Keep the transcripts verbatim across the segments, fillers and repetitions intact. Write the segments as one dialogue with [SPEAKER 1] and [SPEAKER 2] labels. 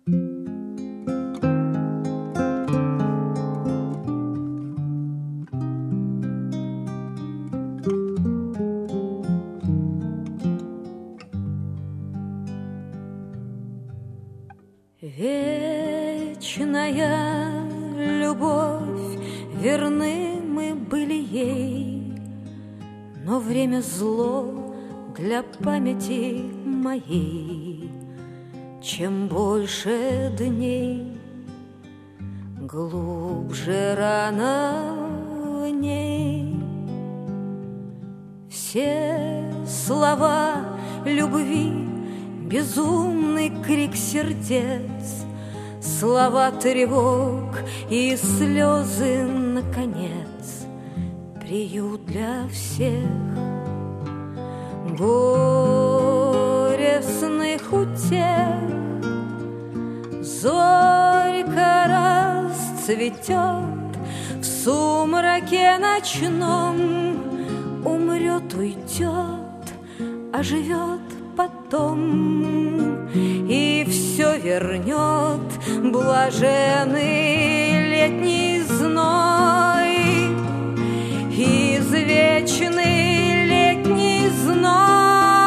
[SPEAKER 1] Вечная любовь, верны мы были ей, но время зло для памяти моей. Чем больше дней, глубже рана в ней. Все слова любви, безумный крик сердец, слова тревог и слезы, наконец, приют для всех. Горестных утех зорька расцветет в сумраке ночном, умрет, уйдет, оживет потом, и все вернет блаженный летний зной, извечный летний зной.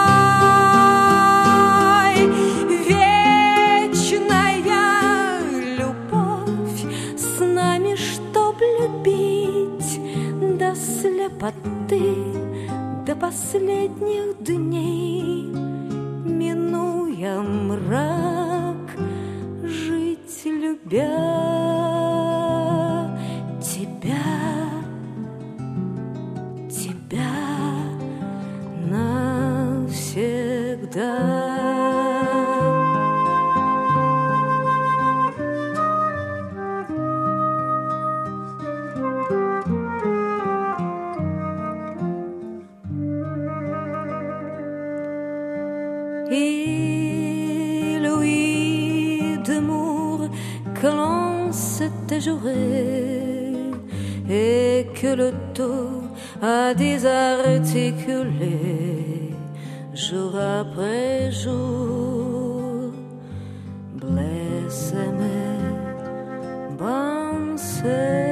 [SPEAKER 1] Вечная любовь с нами, чтоб любить до слепоты, до последних дней, минуя мрак, жить любя тебя, тебя навсегда. Et Louis d'amour que l'on s'était juré et que le taux a désarticulé jour après jour. Blessé mais bon, c'est